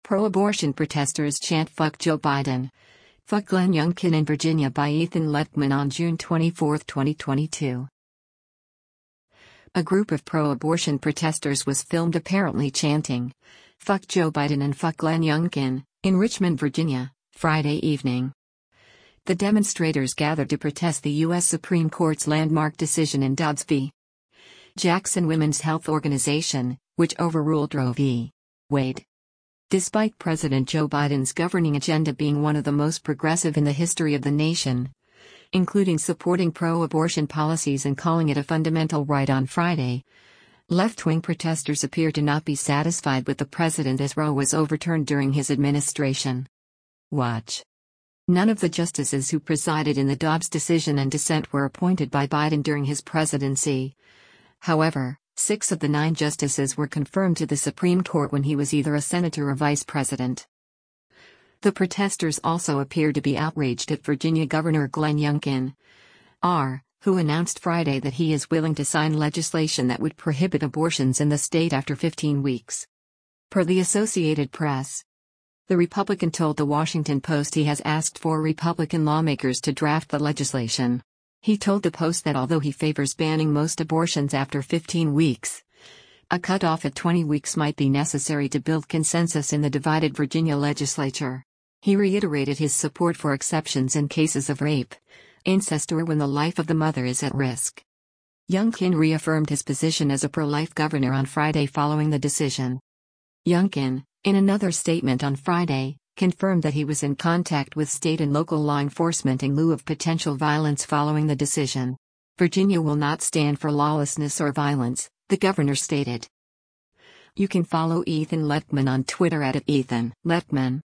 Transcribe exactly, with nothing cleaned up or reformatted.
Pro-abortion protesters chant "Fuck Joe Biden." Fuck Glenn Youngkin in Virginia by Ethan Lettman on June twenty-fourth, twenty twenty-two. A group of pro-abortion protesters was filmed apparently chanting, "Fuck Joe Biden and fuck Glenn Youngkin," in Richmond, Virginia, Friday evening. The demonstrators gathered to protest the U S Supreme Court's landmark decision in Dobbs v. Jackson Women's Health Organization, which overruled Roe v. Wade. Despite President Joe Biden's governing agenda being one of the most progressive in the history of the nation, including supporting pro-abortion policies and calling it a fundamental right on Friday, left-wing protesters appear to not be satisfied with the president as Roe was overturned during his administration. Watch. None of the justices who presided in the Dobbs decision and dissent were appointed by Biden during his presidency. However, six of the nine justices were confirmed to the Supreme Court when he was either a senator or vice president. The protesters also appeared to be outraged at Virginia Governor Glenn Youngkin, R., who announced Friday that he is willing to sign legislation that would prohibit abortions in the state after fifteen weeks. Per the Associated Press, the Republican told The Washington Post he has asked for Republican lawmakers to draft the legislation. He told the Post that although he favors banning most abortions after fifteen weeks, a cutoff at twenty weeks might be necessary to build consensus in the divided Virginia legislature. He reiterated his support for exceptions in cases of rape, incest, or when the life of the mother is at risk. Youngkin reaffirmed his position as a pro-life governor on Friday following the decision. Youngkin, in another statement on Friday, confirmed that he was in contact with state and local law enforcement in lieu of potential violence following the decision. Virginia will not stand for lawlessness or violence, the governor stated. You can follow Ethan Lettman on Twitter at Ethan Lettman.